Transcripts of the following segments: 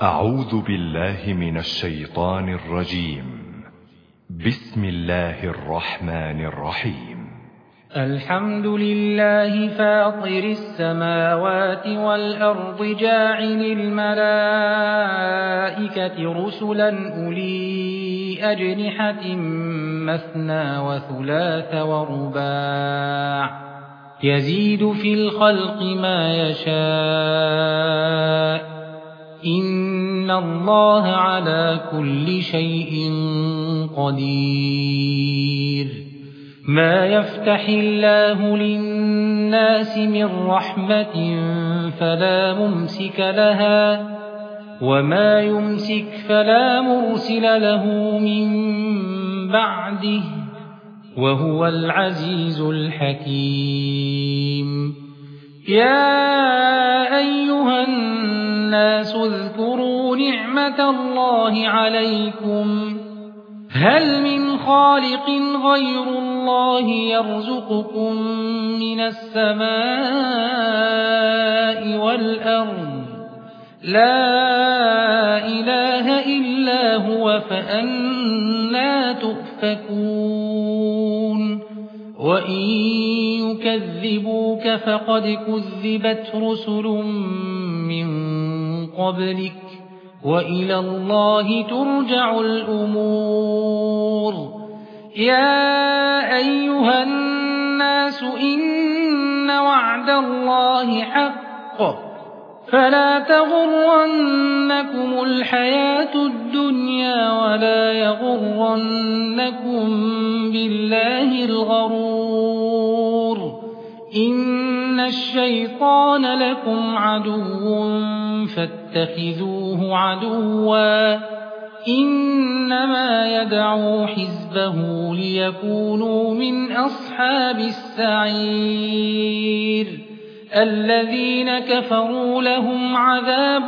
أعوذ بالله من الشيطان الرجيم. بسم الله الرحمن الرحيم. الحمد لله فاطر السماوات والأرض جاعل الملائكة رسلا أولي أجنحة مثنى وثلاث ورباع يزيد في الخلق ما يشاء إن الله على كل شيء قدير. ما يفتح الله للناس من رحمة فلا ممسك لها وما يمسك فلا مرسل له من بعده وهو العزيز الحكيم. يا أيها الناس اذكروا نعمة الله عليكم هل من خالق غير الله يرزقكم من السماء والأرض لا إله إلا هو فأنى تؤفكون. وإن يكذبوك فقد كذبت رسل من قبلك وإلى الله ترجع الأمور. يا أيها الناس إن وعد الله حق فلا تغرنكم الحياة الدنيا ولا يغرنكم بالله الغرور. إن الشيطان لكم عدو فاتخذوه عدوا إنما يدعو حزبه ليكونوا من أصحاب السعير. الذين كفروا لهم عذاب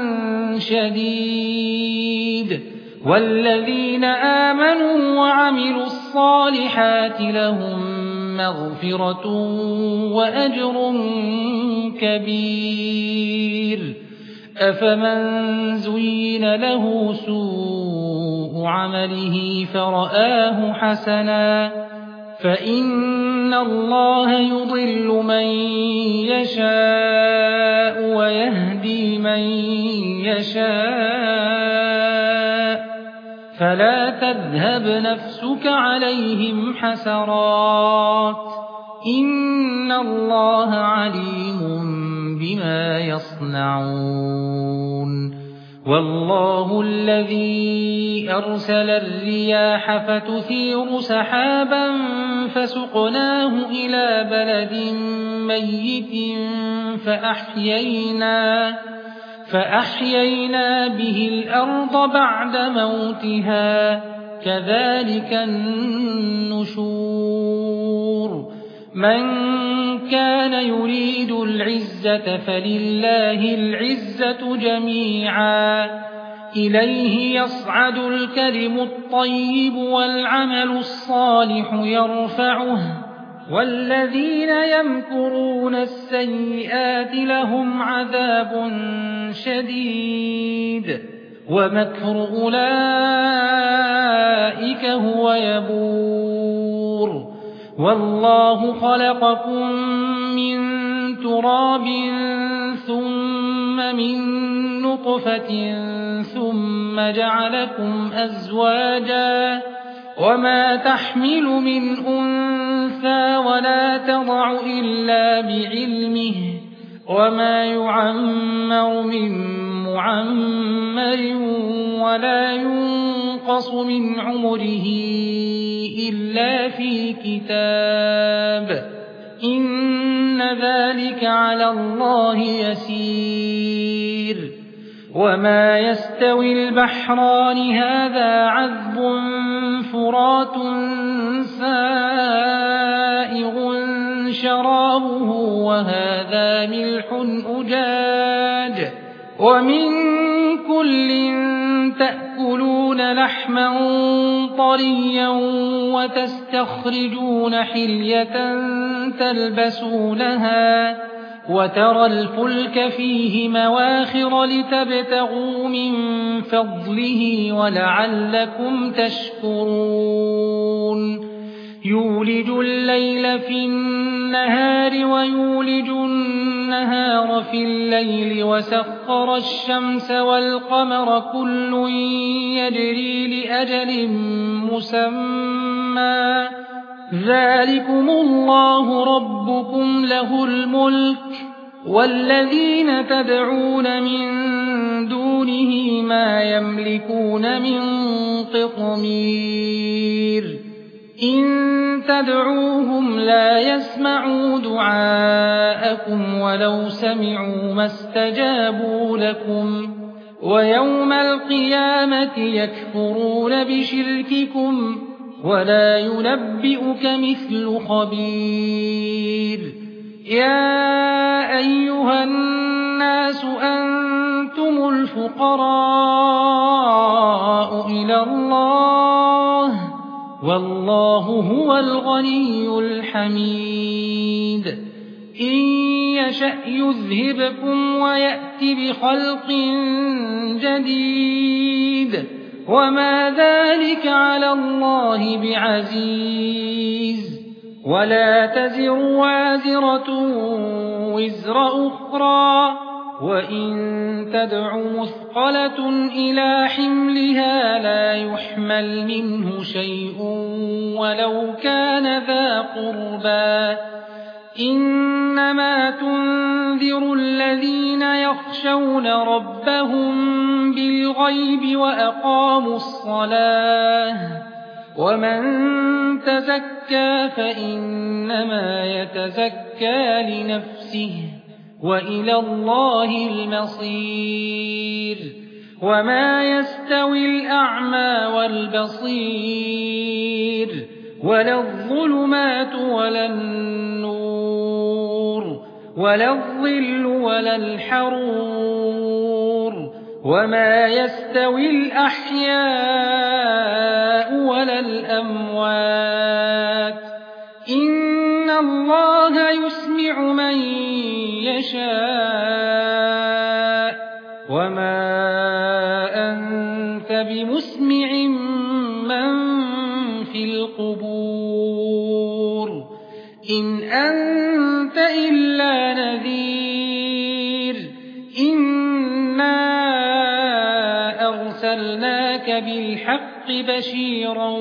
شديد والذين آمنوا وعملوا الصالحات لهم مغفرة وأجر كبير. أفمن زين له سوء عمله فرآه حسنا فإن الله يضل من يشاء ويهدي من يشاء فلا تذهب نفسك عليهم حسرات إن الله عليم بما يصنعون. والله الذي أرسل الرياح فتثير سحابا فسقناه إلى بلد ميت فأحيينا به الأرض بعد موتها كذلك النشور. من كان يريد العزة فلله العزة جميعا إليه يصعد الكلم الطيب والعمل الصالح يرفعه والذين يمكرون السيئات لهم عذاب شديد ومكر أولئك هو يبور. والله خلقكم من تراب ثم من نطفة ثم جعلكم أزواجا وما تحمل من أنثى ولا تضع إلا بعلمه وما يعمر من معمر ولا ينقص من عمره إلا في كتاب إن ذلك على الله يسير. وما يستوي البحران هذا عذب فرات سائغ شرابه وهذا ملح أجاج ومن كل تأكلون لحما طريا وتستخرجون حلية تلبسونها وترى الفلك فيه مواخر لتبتغوا من فضله ولعلكم تشكرون يولج الليل في النهار ويولج النهار في الليل وسخر الشمس والقمر كل يجري لأجل مسمى ذلكم الله ربكم له الملك والذين تدعون من دونه ما يملكون من قطمير إن تدعوهم لا يسمعوا دعاءكم ولو سمعوا ما استجابوا لكم ويوم القيامة يكفرون بشرككم ولا ينبئك مثل خبير يا أيها الناس أنتم الفقراء إلى الله والله هو الغني الحميد إن يشأ يذهبكم ويأت بخلق جديد وما ذلك على الله بعزيز ولا تزر وازرة وزر أخرى وإن تدع مثقلة إلى حملها لا يحمل منه شيء ولو كان ذا قربى إنما تنذر الذين يخشون ربهم بالغيب وأقاموا الصلاة ومن تزكى فإنما يتزكى لنفسه وإلى الله المصير وما يستوي الأعمى والبصير ولا الظلمات ولا النور ولا الظل ولا الحرور وما يستوي الأحياء ولا الأموات إن الله يسمع من يشاء وما أنت بمسمع من في القبور إن أنت إلا نذير إنا أرسلناك بالحق بشيرا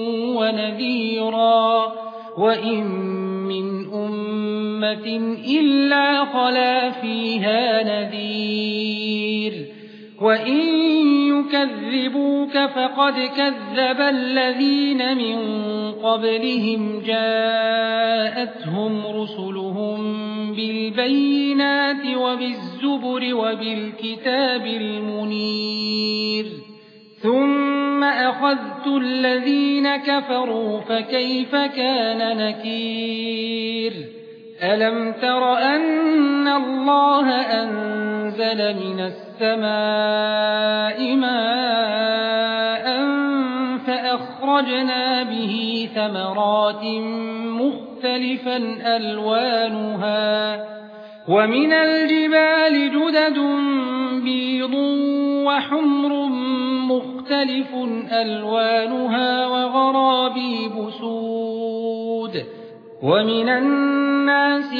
ونذيرا وإن من أمة إلا خلا فيها نذير وإن يكذبوك فقد كذب الذين من قبلهم جاءتهم رسلهم بالبينات وبالزبر وبالكتاب المنير ثم أخذت الذين كفروا فكيف كان نكير ألم تر أن الله أنزل من السماء ماء فأخرجنا به ثمرات مختلفا ألوانها ومن الجبال جدد بيض وحمر مختلف ألوانها وغرابيب سود ومن الناس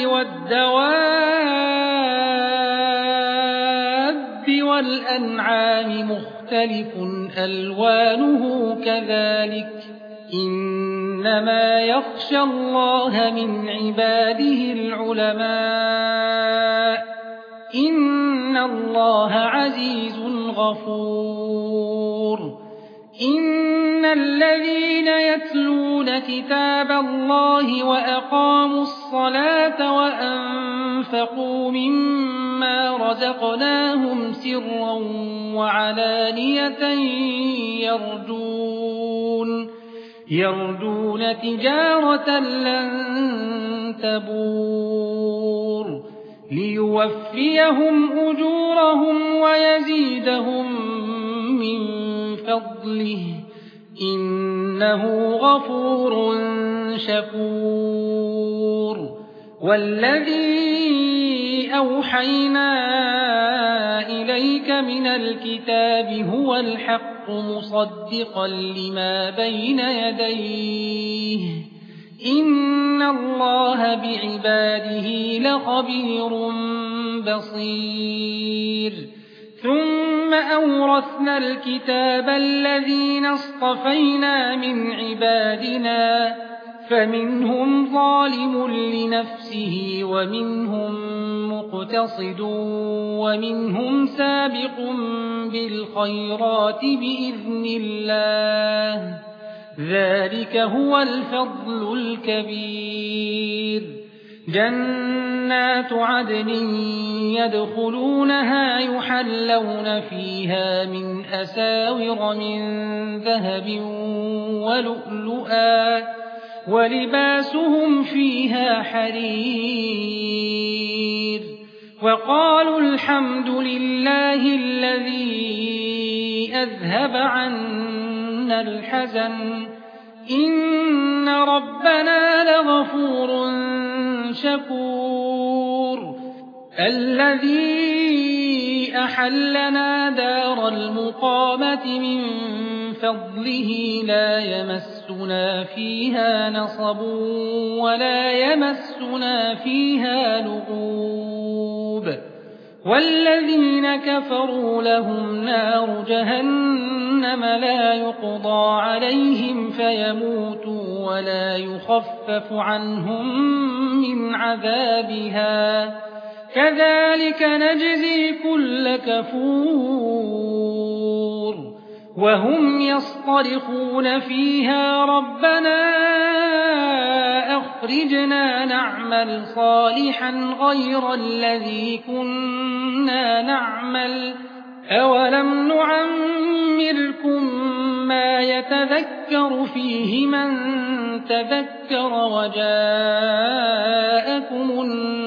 والدواب والأنعام مختلف ألوانه كذلك إنما يخشى الله من عباده العلماء إن الله عزيز غفور إن الذين يتلون كتاب الله وأقاموا الصلاة وأنفقوا مما رزقناهم سرا وعلانية يرجون تجارة لن تبور ليوفيهم أجورهم ويزيدهم من فضله إنه غفور شكور والذي أوحينا إليك من الكتاب هو الحق مصدقا لما بين يديه إن الله بعباده لخبير بصير ثم أورثنا الكتاب الذين اصطفينا من عبادنا فمنهم ظالم لنفسه ومنهم مقتصد ومنهم سابق بالخيرات بإذن الله ذلك هو الفضل الكبير جنات عدن يدخلونها يحلون فيها من أساور من ذهب ولؤلؤا ولباسهم فيها حرير وقالوا الحمد لله الذي أذهب عنا الحزن إن ربنا لغفور شكور الذي أحلنا دار المقامة من فضله لا يمسنا فيها نصب ولا يمسنا فيها لغوب والذين كفروا لهم نار جهنم لا يقضى عليهم فيموتوا ولا يخفف عنهم من عذابها كذلك نجزي كل كفور وهم يصطرخون فيها ربنا أخرجنا نعمل صالحا غير الذي كنا نعمل أولم نعمركم ما يتذكر فيه من تذكر وجاءكم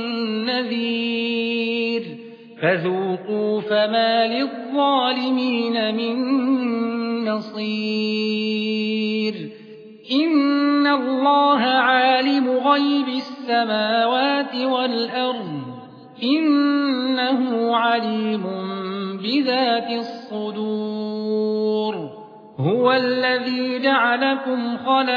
النذير فذوقوا فما للظالمين من نصير إن الله عالم غيب السماوات والأرض إنه عليم بذات الصدور هو الذي جعلكم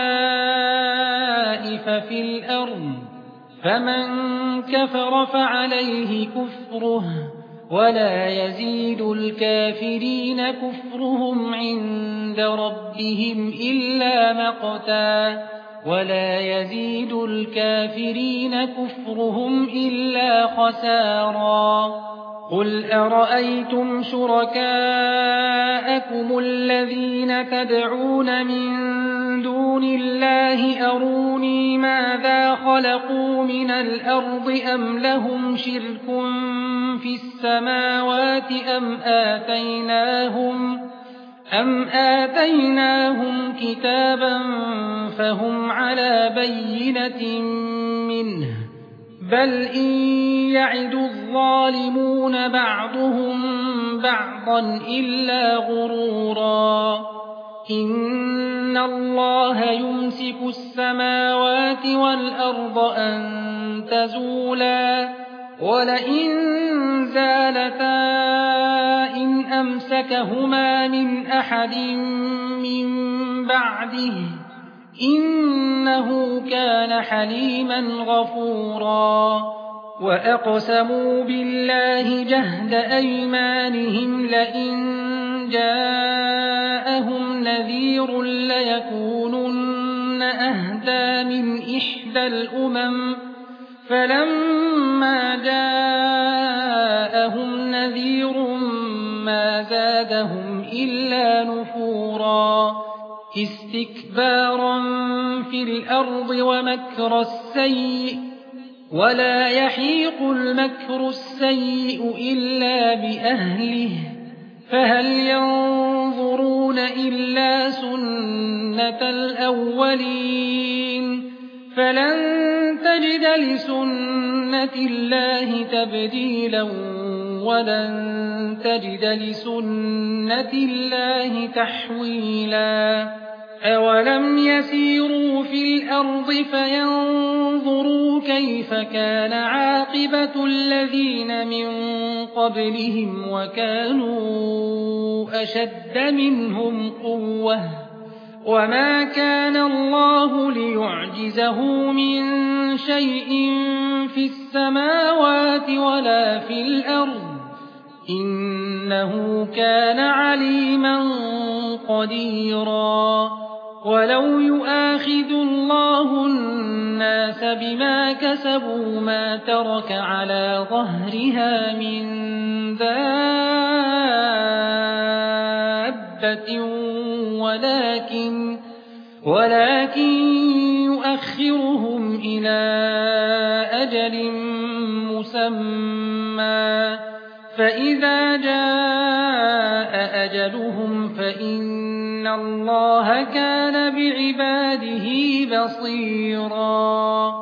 خلائف في الأرض فمن كفر فعليه كفره ولا يزيد الكافرين كفرهم عند ربهم إلا مقتا ولا يزيد الكافرين كفرهم إلا خسارا قل أرأيتم شركاءكم الذين تدعون من دون الله أروني ماذا خلقوا من الأرض أم لهم شرك في السماوات أم آتيناهم كتابا فهم على بينة منه بل إن يعد الظالمون بعضهم بعضا إلا غرورا إن الله يمسك السماوات والأرض أن تزولا ولئن زالتا إن أمسكهما من أحد من بعده إنه كان حليما غفورا وأقسموا بالله جهد أيمانهم لئن جاءهم نذير ليكونن أهدى من إحدى الأمم فلما جاءهم نذير ما زادهم إلا نفورا استكبارا في الأرض ومكر السيء ولا يحيق المكر السيء إلا بأهله فهل ينظرون إلا سنة الأولين فلن تجد لسنة الله تبديلا ولن تجد لسنة الله تحويلا أَوَلَمْ يَسِيرُوا فِي الْأَرْضِ فَيَنظُرُوا كَيْفَ كَانَ عَاقِبَةُ الَّذِينَ مِن قَبْلِهِمْ وَكَانُوا أَشَدَّ مِنْهُمْ قُوَّةً وَمَا كَانَ اللَّهُ لِيُعْجِزَهُ مِن شَيْءٍ فِي السَّمَاوَاتِ وَلَا فِي الْأَرْضِ إِنَّهُ كَانَ عَلِيمًا قَدِيرًا وَلَوْ يُؤَاخِذُ اللَّهُ النَّاسَ بِمَا كَسَبُوا مَا تَرَكَ عَلَى ظَهْرِهَا مِن دَابَّةٍ ولكن يؤخرهم إلى أجل مسمى فإذا جاء أجلهم فإن الله كان بعباده بصيرا